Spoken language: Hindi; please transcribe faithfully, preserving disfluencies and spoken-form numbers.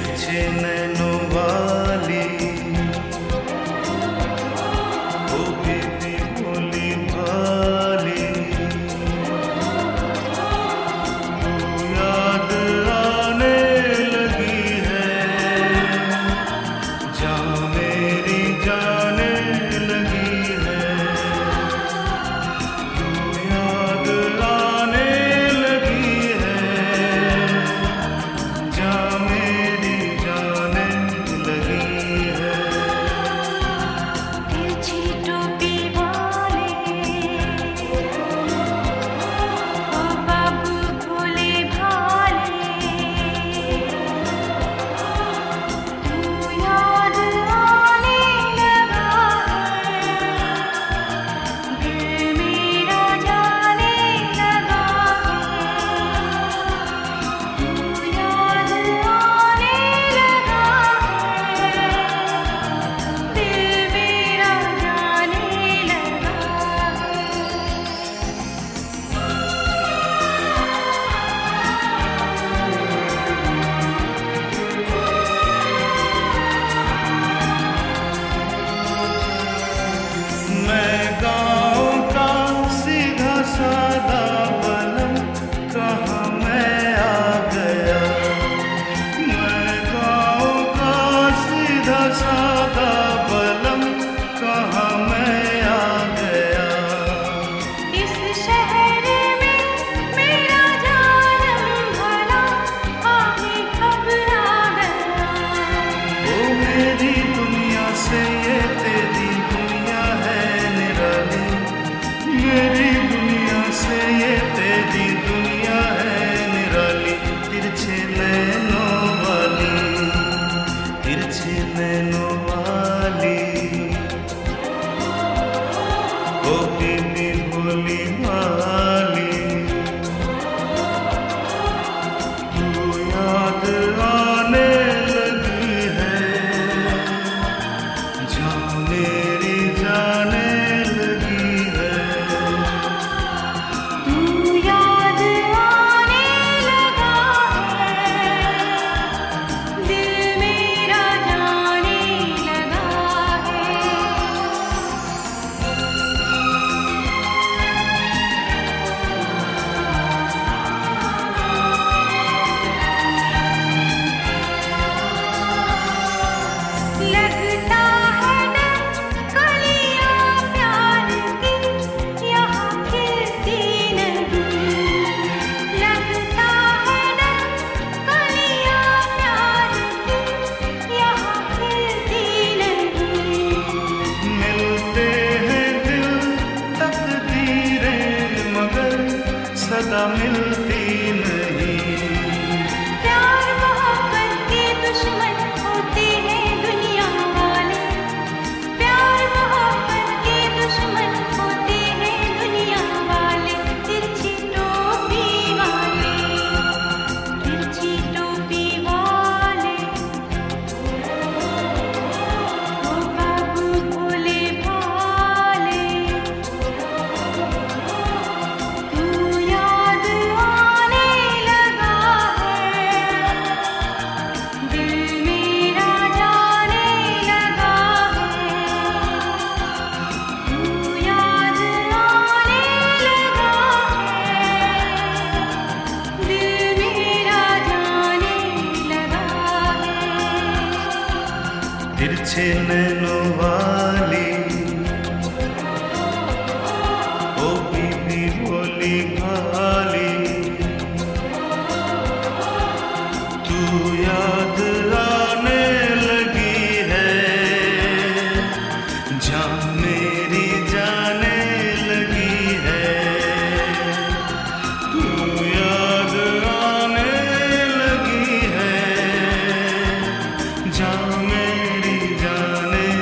तिरछे नैनों वाली ओ बेबी भोली भाली, तू याद आने लगी है, जा मेरी जाने लगी है, तू याद आने लगी है, जा मेरी जाने लगी है। तिरछी टोपी वाले ओ बाबू भोले भाले, तू याद आने लगा है, दिल मेरा जाने लगा है, तू याद आने लगा है, दिल मेरा जाने लगा मैं गाँव का सीधा सादा बलम, कहाँ मैं आ गया, मैं गाँव का सीधा सादा बलम, कहाँ मैं आ गया। इस शहर में मेरा जानम भला आगे घबरा गया। ओ मेरी दुनिया से ये तेरी दुनिया है निराली, मेरी दुनिया से ये तेरी दुनिया है निराली। तिरछे नैनों वाली, तिरछे नैनों वाली ओ बेबी भोली भाली, तू याद आने लगी है, जा मेरी जाने लगी है। तू याद आने लगा है, दिल मेरा जाने लगा है। लगता है ना कलियां प्यार की यहाँ खिलती नहीं, लगता है ना कलियां प्यार की यहाँ खिलती नहीं। मिलते हैं दिल तकदीरें मगर सदा मिलती नहीं। प्यार मोहब्बत के दुश्मन होते हैं दुनिया वाले, प्यार मोहब्बत के दुश्मन होते हैं दुनिया वाले। तिरछी टोपी वाले, तिरछी टोपी वाले ओ बाबू भोले भाले, तू याद आने लगा है, दिल मेरा जाने लगा है, तू याद आने लगा है, दिल मेरा जाने लगा है। तिरछे नैनों वाली ओ बेबी भोली भाली, तू याद आने लगी है, जा मेरी जाने लगी है, तू याद आने लगी है, जा मेरी जाने